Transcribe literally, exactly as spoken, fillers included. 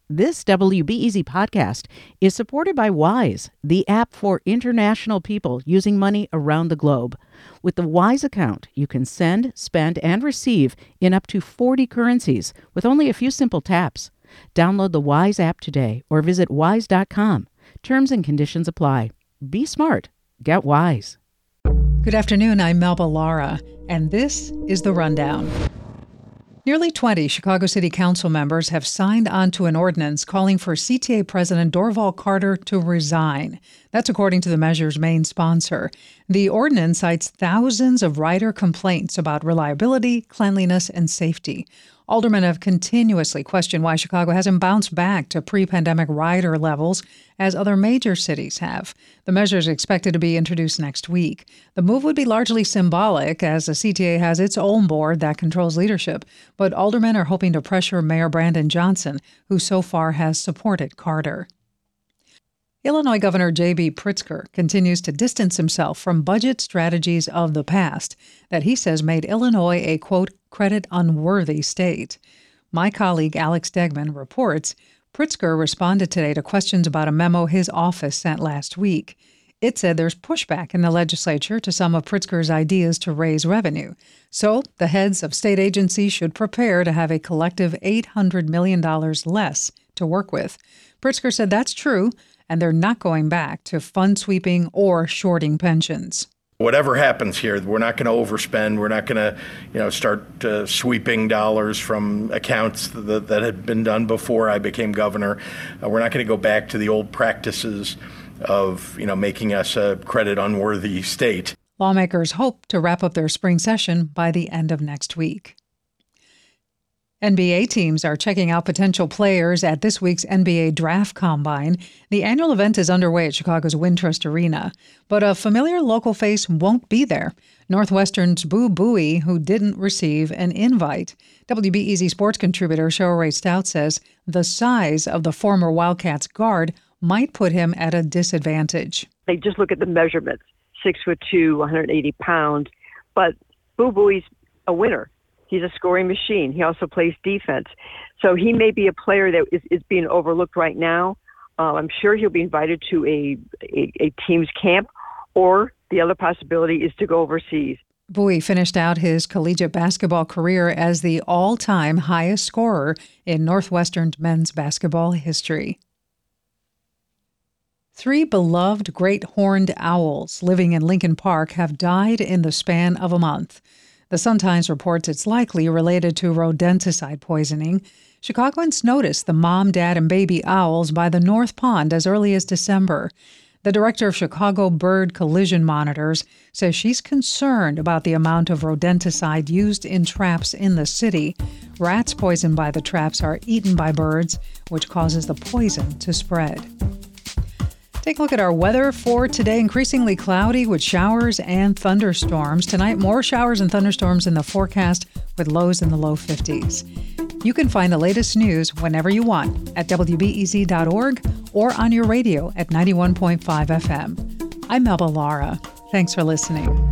This W B E Z podcast is supported by Wise, the app for international people using money around the globe. With the Wise account, you can send, spend, and receive in up to forty currencies with only a few simple taps. Download the Wise app today or visit wise dot com. Terms and conditions apply. Be smart. Get Wise. Good afternoon. I'm Melba Lara, and this is The Rundown. Nearly twenty Chicago City Council members have signed on to an ordinance calling for C T A President Dorval Carter to resign. That's according to the measure's main sponsor. The ordinance cites thousands of rider complaints about reliability, cleanliness, and safety. Aldermen have continuously questioned why Chicago hasn't bounced back to pre-pandemic rider levels as other major cities have. The measure is expected to be introduced next week. The move would be largely symbolic, as the C T A has its own board that controls leadership, but aldermen are hoping to pressure Mayor Brandon Johnson, who so far has supported Carter. Illinois Governor J B Pritzker continues to distance himself from budget strategies of the past that he says made Illinois a, quote, credit-unworthy state. My colleague Alex Degman reports Pritzker responded today to questions about a memo his office sent last week. It said there's pushback in the legislature to some of Pritzker's ideas to raise revenue. So the heads of state agencies should prepare to have a collective eight hundred million dollars less to work with. Pritzker said that's true, and they're not going back to fund sweeping or shorting pensions. Whatever happens here, we're not going to overspend. We're not going to, you know, start uh, sweeping dollars from accounts that, that had been done before I became governor. Uh, we're not going to go back to the old practices of, you know, making us a credit-unworthy state. Lawmakers hope to wrap up their spring session by the end of next week. N B A teams are checking out potential players at this week's N B A Draft Combine. The annual event is underway at Chicago's Wintrust Arena, but a familiar local face won't be there. Northwestern's Boo Buie, who didn't receive an invite. W B E Z sports contributor Cheryl Ray Stout says the size of the former Wildcats guard might put him at a disadvantage. They just look at the measurements, six foot two, one hundred eighty pounds, but Boo Buie's a winner. He's a scoring machine. He also plays defense. So he may be a player that is, is being overlooked right now. Uh, I'm sure he'll be invited to a, a, a team's camp, or the other possibility is to go overseas. Buie finished out his collegiate basketball career as the all-time highest scorer in Northwestern men's basketball history. Three beloved great horned owls living in Lincoln Park have died in the span of a month. The Sun-Times reports it's likely related to rodenticide poisoning. Chicagoans noticed the mom, dad, and baby owls by the North Pond as early as December. The director of Chicago Bird Collision Monitors says she's concerned about the amount of rodenticide used in traps in the city. Rats poisoned by the traps are eaten by birds, which causes the poison to spread. Take a look at our weather for today. Increasingly cloudy with showers and thunderstorms. Tonight, more showers and thunderstorms in the forecast with lows in the low fifties. You can find the latest news whenever you want at W B E Z dot org or on your radio at ninety-one point five F M. I'm Melba Lara. Thanks for listening.